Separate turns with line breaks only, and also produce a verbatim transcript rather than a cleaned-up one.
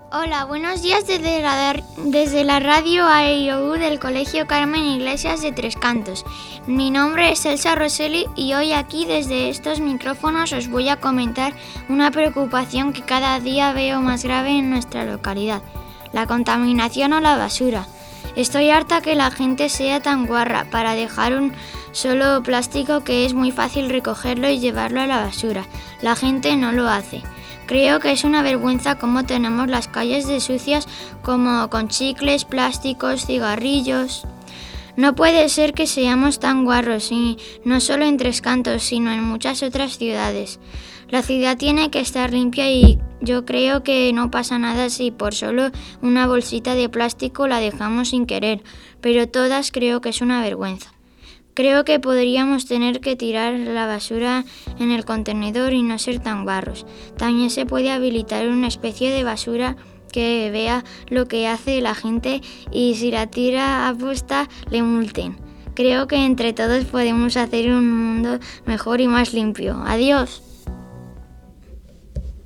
Hola, buenos días desde la, desde la radio A I O U del Colegio Carmen Iglesias de Tres Cantos. Mi nombre es Elsa Rosselli y hoy aquí desde estos micrófonos os voy a comentar una preocupación que cada día veo más grave en nuestra localidad: la contaminación o la basura. Estoy harta que la gente sea tan guarra para dejar un solo plástico que es muy fácil recogerlo y llevarlo a la basura. La gente no lo hace. Creo que es una vergüenza cómo tenemos las calles de sucias, como con chicles, plásticos, cigarrillos. No puede ser que seamos tan guarros, y no solo en Tres Cantos, sino en muchas otras ciudades. La ciudad tiene que estar limpia y yo creo que no pasa nada si por solo una bolsita de plástico la dejamos sin querer, pero todas creo que es una vergüenza. Creo que podríamos tener que tirar la basura en el contenedor y no ser tan guarros. También se puede habilitar una especie de basura que vea lo que hace la gente y si la tira aposta le multen. Creo que entre todos podemos hacer un mundo mejor y más limpio. Adiós.